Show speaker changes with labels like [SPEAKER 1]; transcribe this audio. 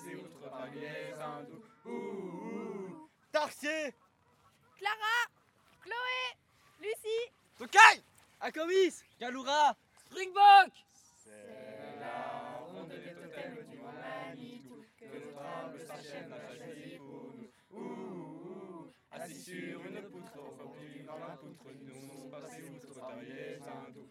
[SPEAKER 1] passer outre parmi les hindous.
[SPEAKER 2] Tarsier,
[SPEAKER 3] Clara, Chloé, Lucie,
[SPEAKER 2] Tokai, Akomis, Kaloura,
[SPEAKER 4] Springbok.
[SPEAKER 1] C'est la ronde des totems du mont Manitou que notre humble Sachem a choisi pour nous. Assis sur une poutre, au fond d'une grande poutre, nous sommes passés outre parmi les hindous.